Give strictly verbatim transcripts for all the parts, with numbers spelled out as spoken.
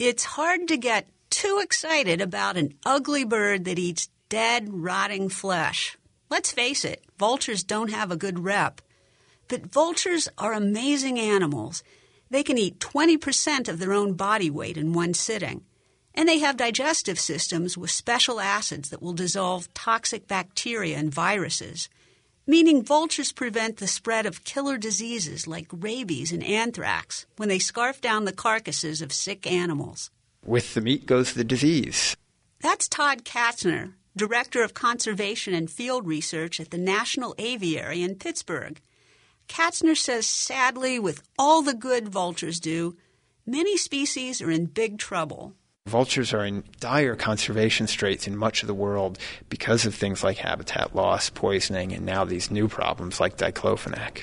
It's hard to get too excited about an ugly bird that eats dead, rotting flesh. Let's face it, vultures don't have a good rep. But vultures are amazing animals. They can eat twenty percent of their own body weight in one sitting. And they have digestive systems with special acids that will dissolve toxic bacteria and viruses, meaning vultures prevent the spread of killer diseases like rabies and anthrax when they scarf down the carcasses of sick animals. With the meat goes the disease. That's Todd Katzner, Director of Conservation and Field Research at the National Aviary in Pittsburgh. Katzner says, sadly, with all the good vultures do, many species are in big trouble. Vultures are in dire conservation straits in much of the world because of things like habitat loss, poisoning, and now these new problems like diclofenac.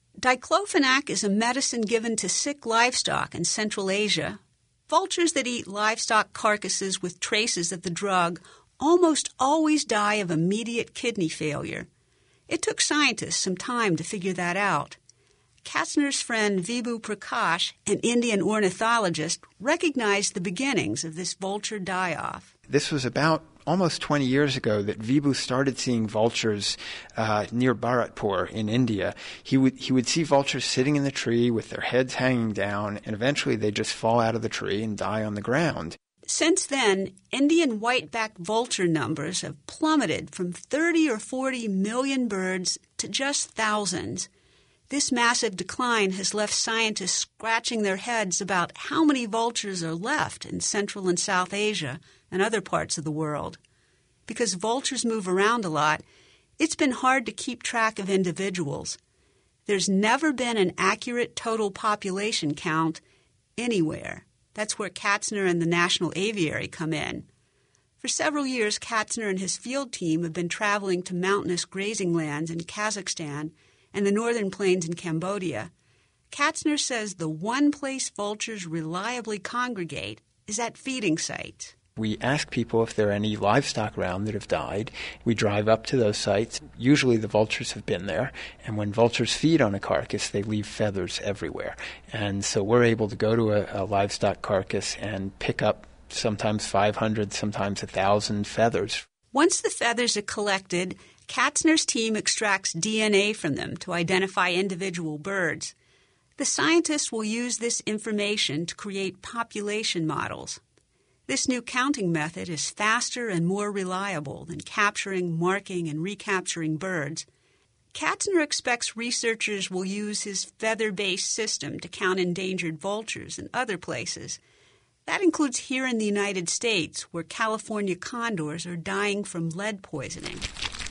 Diclofenac is a medicine given to sick livestock in Central Asia. Vultures that eat livestock carcasses with traces of the drug almost always die of immediate kidney failure. It took scientists some time to figure that out. Katzner's friend Vibhu Prakash, an Indian ornithologist, recognized the beginnings of this vulture die-off. This was about almost twenty years ago that Vibhu started seeing vultures uh, near Bharatpur in India. He would he would see vultures sitting in the tree with their heads hanging down, and eventually they just fall out of the tree and die on the ground. Since then, Indian white-backed vulture numbers have plummeted from thirty or forty million birds to just thousands. This massive decline has left scientists scratching their heads about how many vultures are left in Central and South Asia and other parts of the world. Because vultures move around a lot, it's been hard to keep track of individuals. There's never been an accurate total population count anywhere. That's where Katzner and the National Aviary come in. For several years, Katzner and his field team have been traveling to mountainous grazing lands in Kazakhstan and the northern plains in Cambodia. Katzner says the one place vultures reliably congregate is at feeding sites. We ask people if there are any livestock around that have died. We drive up to those sites. Usually the vultures have been there. And when vultures feed on a carcass, they leave feathers everywhere. And so we're able to go to a, a livestock carcass and pick up sometimes five hundred, sometimes one thousand feathers. Once the feathers are collected, Katzner's team extracts D N A from them to identify individual birds. The scientists will use this information to create population models. This new counting method is faster and more reliable than capturing, marking, and recapturing birds. Katzner expects researchers will use his feather-based system to count endangered vultures in other places. That includes here in the United States, where California condors are dying from lead poisoning.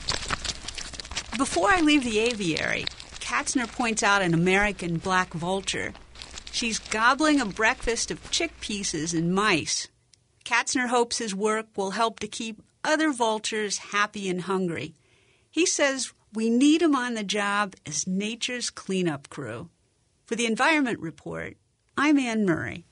Before I leave the aviary, Katzner points out an American black vulture. She's gobbling a breakfast of chick pieces and mice. Katzner hopes his work will help to keep other vultures happy and hungry. He says we need them on the job as nature's cleanup crew. For the Environment Report, I'm Anne Murray.